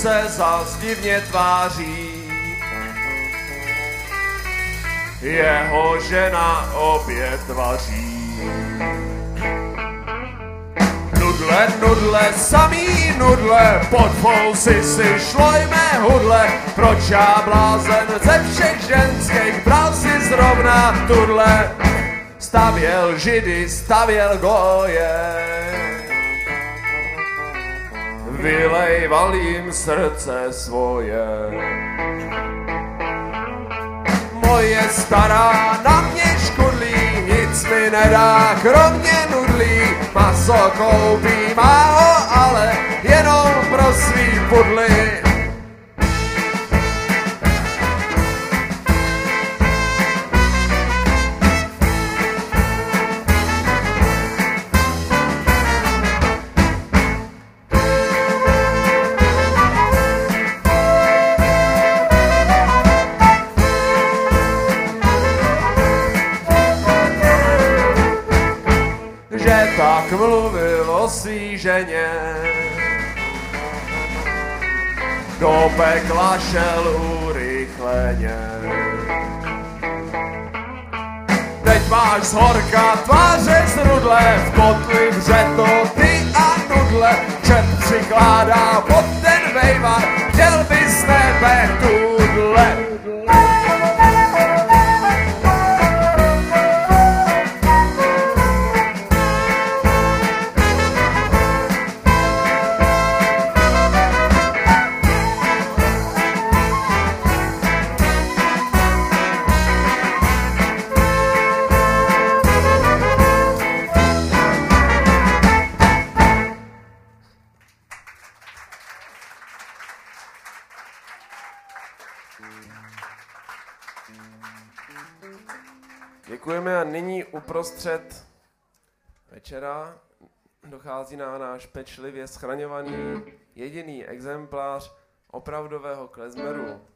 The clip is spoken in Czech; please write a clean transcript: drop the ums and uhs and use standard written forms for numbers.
se zas divně tváří. Jeho žena opět vaří. Nudle, nudle, samý nudle, pod fousy si šlojme hudle. Proč já blázen ze všech ženských bral si zrovna tudle? Stavěl židy, stavěl goje, vylejval jim srdce svoje. Moje stará na mě škudlí, nic mi nedá, kromě nudlí. Maso koupí, má ho ale jenom pro svý pudly. Tak mluvil o svý ženě, do pekla šel urychleně. Teď máš z horka tváře z rudle, v kotli vře to ty a nudle. Čert přikládá pod ten vejvar, chtěl by z tebe tudle. Děkujeme a nyní uprostřed večera dochází na náš pečlivě schraňovaný jediný exemplář opravdového klezmeru.